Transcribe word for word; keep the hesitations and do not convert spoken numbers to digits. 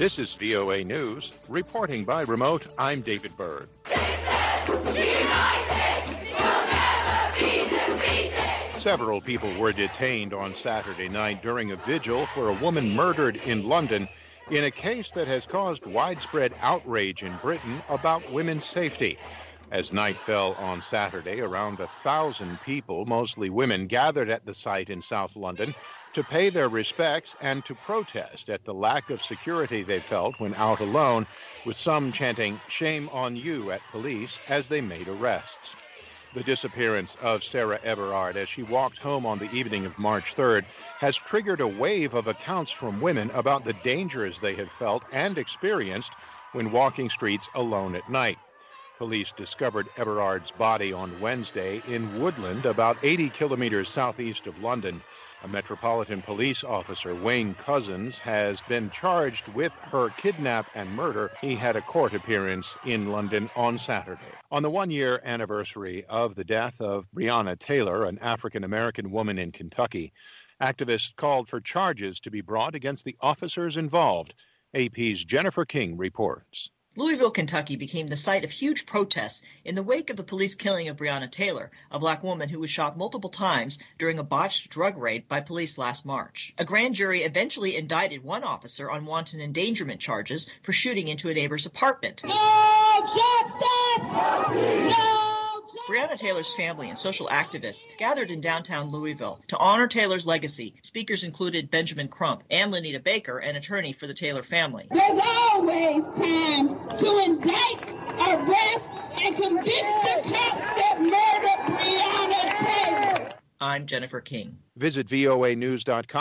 This is V O A News. Reporting by remote, I'm David Byrd. Several people were detained on Saturday night during a vigil for a woman murdered in London in a case that has caused widespread outrage in Britain about women's safety. As night fell on Saturday, around a thousand people, mostly women, gathered at the site in South London to pay their respects and to protest at the lack of security they felt when out alone, with some chanting, "Shame on you" at police as they made arrests. The disappearance of Sarah Everard as she walked home on the evening of March third has triggered a wave of accounts from women about the dangers they have felt and experienced when walking streets alone at night. Police discovered Everard's body on Wednesday in Woodland, about eighty kilometers southeast of London. A Metropolitan Police officer, Wayne Cousins, has been charged with her kidnap and murder. He had a court appearance in London on Saturday. On the one-year anniversary of the death of Breonna Taylor, an African-American woman in Kentucky, activists called for charges to be brought against the officers involved. A P's Jennifer King reports. Louisville, Kentucky became the site of huge protests in the wake of the police killing of Breonna Taylor, a black woman who was shot multiple times during a botched drug raid by police last March. A grand jury eventually indicted one officer on wanton endangerment charges for shooting into a neighbor's apartment. No justice! No! Breonna Taylor's family and social activists gathered in downtown Louisville to honor Taylor's legacy. Speakers included Benjamin Crump and Lenita Baker, an attorney for the Taylor family. There's always time to indict, arrest, and convict the cops that murdered Breonna Taylor. I'm Jennifer King. Visit V O A news dot com.